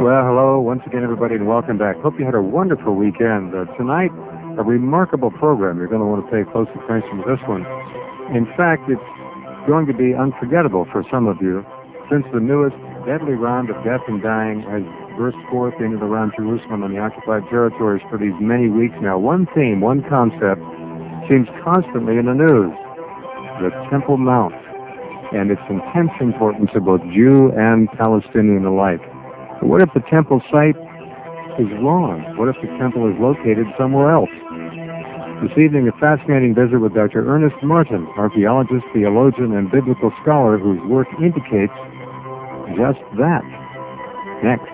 Well, hello once again, everybody, and welcome back. Hope you had a wonderful weekend. Tonight, a remarkable program. You're going to want to pay close attention to this one. In fact, it's going to be unforgettable for some of you, since the newest deadly round of death and dying has burst forth into the around Jerusalem and the occupied territories for these many weeks now. One theme, one concept seems constantly in the news: the Temple Mount and its intense importance to both Jew and Palestinian alike. But what if the temple site is wrong? What if the temple is located somewhere else? This evening, a fascinating visit with Dr. Ernest Martin, archaeologist, theologian, and biblical scholar whose work indicates just that. Next.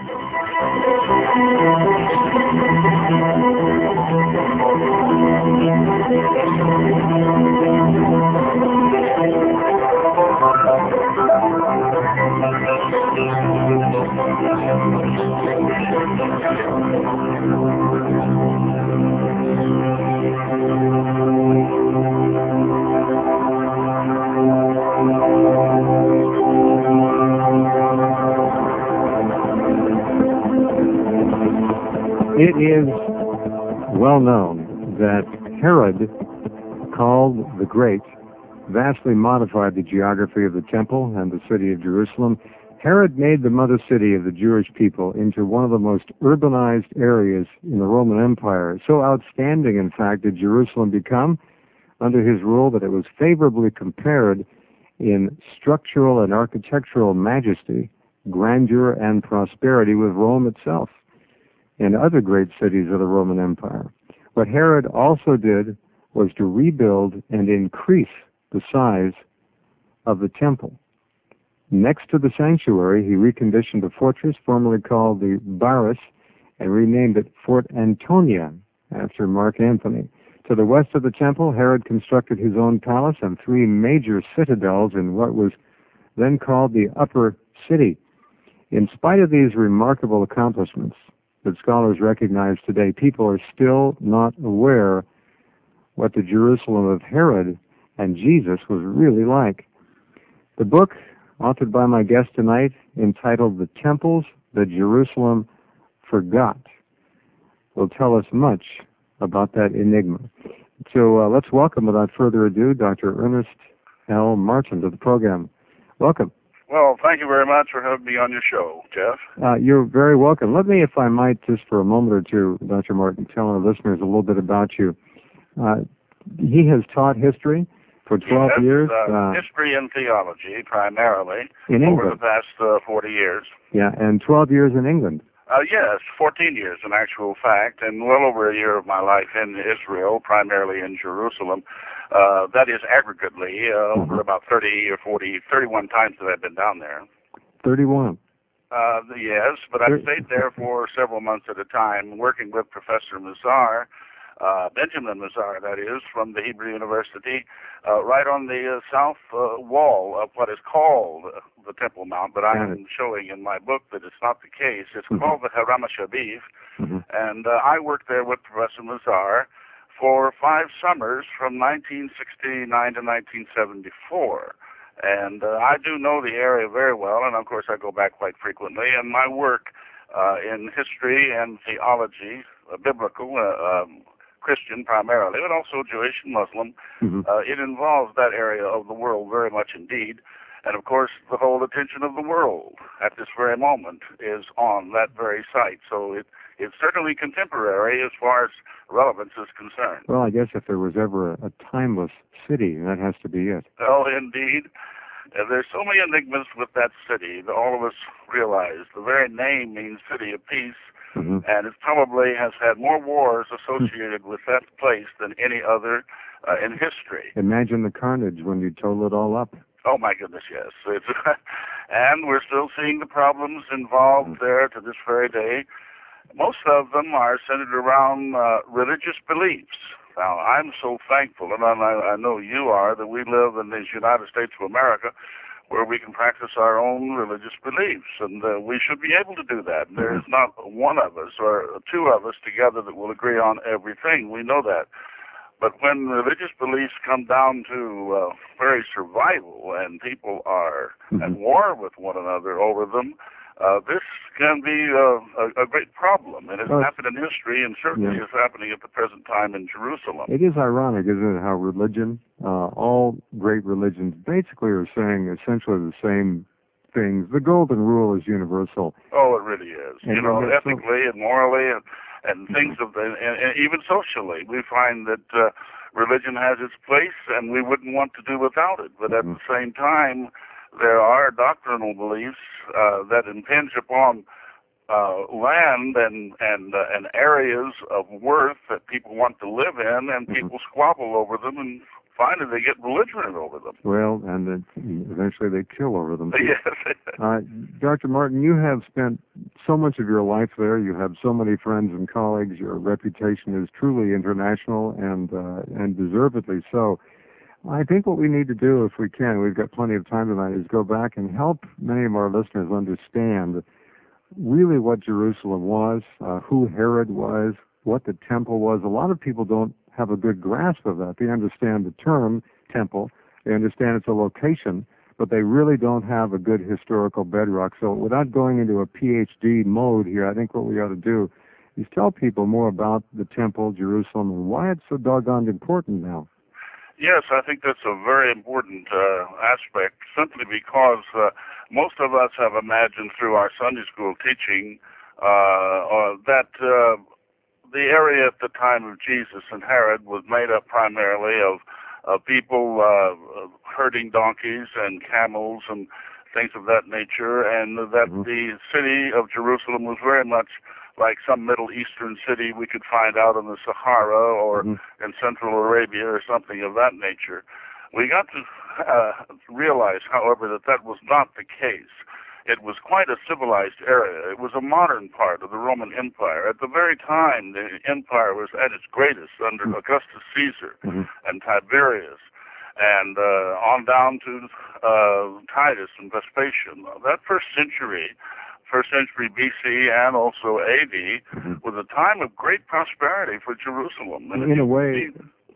It is well known that Herod, called the Great, vastly modified the geography of the temple and the city of Jerusalem. Herod made the mother city of the Jewish people into one of the most urbanized areas in the Roman Empire. So outstanding, in fact, did Jerusalem become under his rule that it was favorably compared in structural and architectural majesty, grandeur, and prosperity with Rome itself and other great cities of the Roman Empire. What Herod also did was to rebuild and increase the size of the temple. Next to the sanctuary, he reconditioned a fortress formerly called the Baris and renamed it Fort Antonia after Mark Antony. To the west of the temple, Herod constructed his own palace and three major citadels in what was then called the Upper City. In spite of these remarkable accomplishments that scholars recognize today, people are still not aware what the Jerusalem of Herod and Jesus was really like. The book, authored by my guest tonight, entitled The Temples That Jerusalem Forgot, will tell us much about that enigma. So let's welcome, without further ado, Dr. Ernest L. Martin to the program. Welcome. Well, thank you very much for having me on your show, Jeff. You're very welcome. Let me, if I might, just for a moment or two, Dr. Martin, tell our listeners a little bit about you. He has taught history for 12 years. History and theology, primarily, in England. Over the past 40 years. Yeah, and 12 years in England. Yes, 14 years in actual fact, and well over a year of my life in Israel, primarily in Jerusalem. That is aggregately over about 30 or 40, 31 times that I've been down there. 31? Yes, but I stayed there for several months at a time, working with Professor Mazar, Benjamin Mazar, that is, from the Hebrew University, right on the south wall of what is called the Temple Mount, but I am showing in my book that it's not the case. It's called the Haram HaShabiv, and I worked there with Professor Mazar for 5 summers from 1969 to 1974. And I do know the area very well, and of course I go back quite frequently, and my work in history and theology, biblical, Christian primarily, but also Jewish and Muslim, it involves that area of the world very much indeed. And of course, the whole attention of the world at this very moment is on that very site. So it's certainly contemporary as far as relevance is concerned. Well, I guess if there was ever a timeless city, that has to be it. Oh, indeed. There's so many enigmas with that city that all of us realize. The very name means city of peace, and it probably has had more wars associated with that place than any other in history. Imagine the carnage when you total it all up. Oh, my goodness, yes. And we're still seeing the problems involved there to this very day. Most of them are centered around religious beliefs. Now, I'm so thankful, and I know you are, that we live in the United States of America where we can practice our own religious beliefs, and we should be able to do that. There is not one of us or two of us together that will agree on everything. We know that. But when religious beliefs come down to very survival and people are at war with one another over them, this can be a great problem. And it's happened in history, and certainly is happening at the present time in Jerusalem. It is ironic, isn't it, how religion, all great religions basically are saying essentially the same things. The golden rule is universal. Oh, it really is. And ethically and morally and things of and even socially, we find that religion has its place, and we wouldn't want to do without it. But at the same time, there are doctrinal beliefs that impinge upon land and areas of worth that people want to live in, and people squabble over them, and finally they get belligerent over them. Well, and then eventually they kill over them. Yes. Dr. Martin, you have spent so much of your life there. You have so many friends and colleagues. Your reputation is truly international and deservedly so. I think what we need to do, if we can, we've got plenty of time tonight, is go back and help many of our listeners understand really what Jerusalem was, who Herod was, what the temple was. A lot of people don't have a good grasp of that. They understand the term temple. They understand it's a location, but they really don't have a good historical bedrock. So without going into a PhD mode here, I think what we ought to do is tell people more about the temple, Jerusalem, and why it's so doggone important now. Yes, I think that's a very important aspect, simply because most of us have imagined through our Sunday school teaching that the area at the time of Jesus and Herod was made up primarily of people herding donkeys and camels and things of that nature, and that the city of Jerusalem was very much like some Middle Eastern city we could find out in the Sahara or in Central Arabia or something of that nature. We got to realize, however, that was not the case. It was quite a civilized area. It was a modern part of the Roman Empire. At the very time the empire was at its greatest under Augustus Caesar and Tiberius, and on down to Titus and Vespasian. That first century BC and also AD was a time of great prosperity for Jerusalem. And in a way,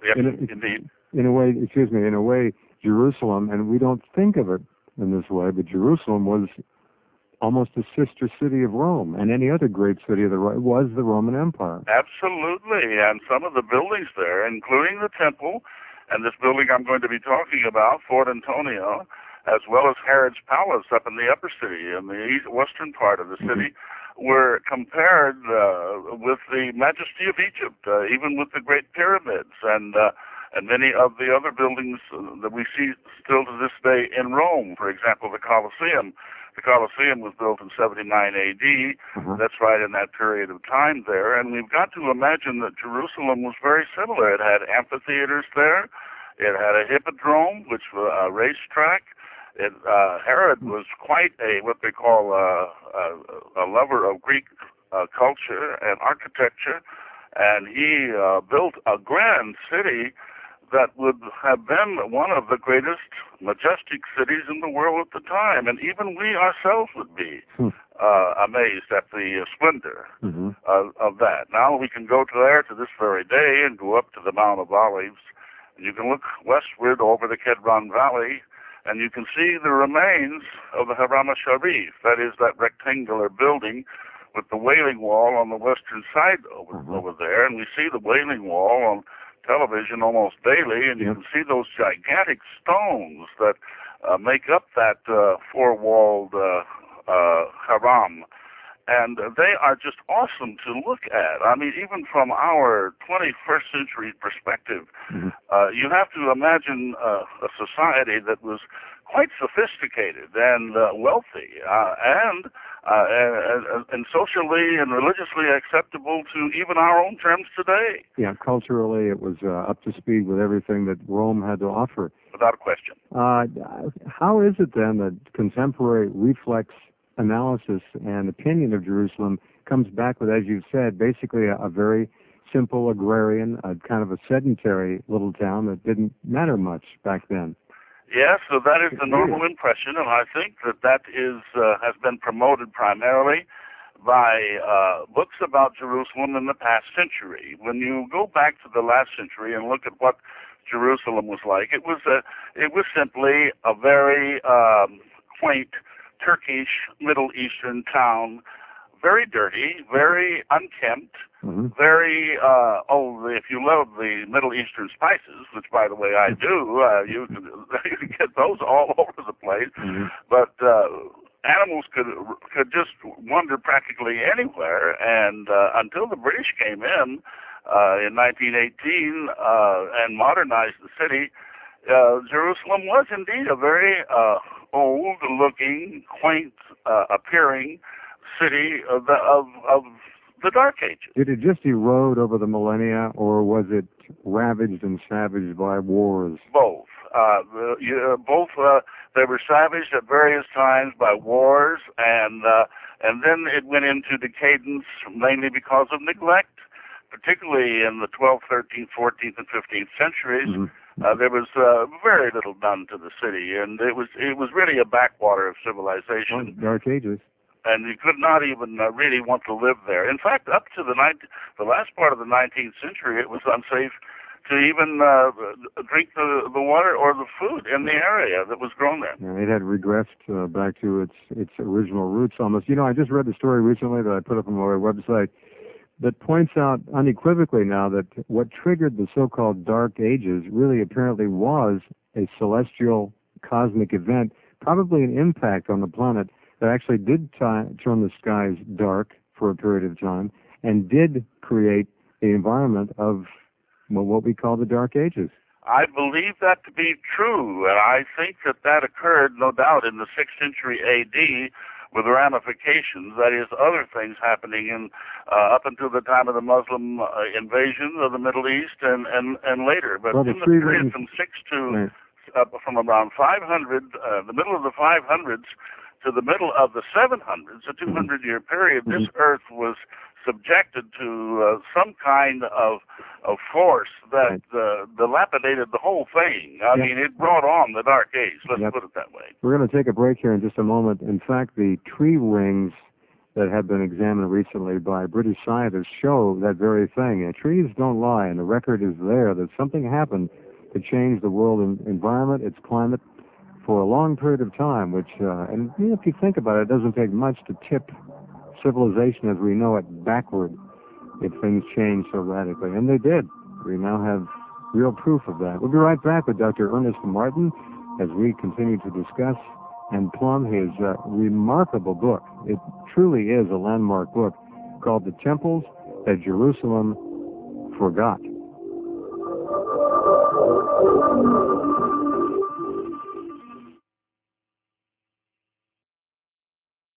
Jerusalem, and we don't think of it in this way, but Jerusalem was almost a sister city of Rome, and any other great city of was the Roman Empire. Absolutely, and some of the buildings there, including the temple, and this building I'm going to be talking about, Fort Antonia, as well as Herod's Palace up in the upper city, in the western part of the city, were compared with the majesty of Egypt, even with the Great Pyramids, and many of the other buildings that we see still to this day in Rome. For example, the Colosseum. The Colosseum was built in 79 AD. That's right in that period of time there. And we've got to imagine that Jerusalem was very similar. It had amphitheaters there. It had a hippodrome, which was a racetrack. Herod was quite what they call a lover of Greek culture and architecture, and he built a grand city that would have been one of the greatest majestic cities in the world at the time, and even we ourselves would be amazed at the splendor of that. Now we can go to there to this very day and go up to the Mount of Olives, and you can look westward over the Kedron Valley, and you can see the remains of the Haram Sharif. That is that rectangular building with the Wailing Wall on the western side over there, and we see the Wailing Wall on television almost daily, and you can see those gigantic stones that make up that four-walled Haram. And they are just awesome to look at. I mean, even from our 21st century perspective, you have to imagine a society that was quite sophisticated and wealthy and socially and religiously acceptable to even our own terms today. Yeah, culturally it was up to speed with everything that Rome had to offer. Without a question. How is it then that contemporary reflex analysis and opinion of Jerusalem comes back with, as you've said, basically a very simple agrarian, kind of a sedentary little town that didn't matter much back then? Yes, so that is the normal impression, and I think that is has been promoted primarily by books about Jerusalem in the past century. When you go back to the last century and look at what Jerusalem was like, it was simply a very quaint Turkish Middle Eastern town, very dirty, very unkempt, very, if you love the Middle Eastern spices, which, by the way, I do, you can get those all over the place, but animals could just wander practically anywhere, and until the British came in 1918 and modernized the city, Jerusalem was indeed a very old-looking, quaint appearing city of the Dark Ages. Did it just erode over the millennia, or was it ravaged and savaged by wars? Both. They were savaged at various times by wars, and then it went into decadence mainly because of neglect, particularly in the 12th, 13th, 14th, and 15th centuries. There was very little done to the city, and it was really a backwater of civilization. Dark Ages. And you could not even really want to live there. In fact, up to the last part of the 19th century, it was unsafe to even drink the water or the food in the area that was grown there. Yeah, it had regressed back to its original roots almost. You know, I just read the story recently that I put up on my website that points out unequivocally now that what triggered the so-called Dark Ages really apparently was a celestial cosmic event, probably an impact on the planet that actually did turn the skies dark for a period of time and did create the environment of what we call the Dark Ages. I believe that to be true, and I think that occurred, no doubt, in the 6th century A.D., with ramifications, that is, other things happening up until the time of the Muslim invasion of the Middle East and later. But in the period from from around 500, the middle of the 500s, to the middle of the 700s, a 200-year period, this Earth was subjected to some kind of force that dilapidated the whole thing. I mean, it brought on the Dark Age, let's put it that way. We're going to take a break here in just a moment. In fact, the tree rings that have been examined recently by British scientists show that very thing. And trees don't lie, and the record is there that something happened to change the world environment, its climate, for a long period of time, which, and if you think about it, it doesn't take much to tip civilization as we know it backward if things change so radically. And they did. We now have real proof of that. We'll be right back with Dr. Ernest Martin as we continue to discuss and plumb his remarkable book. It truly is a landmark book called The Temples That Jerusalem Forgot.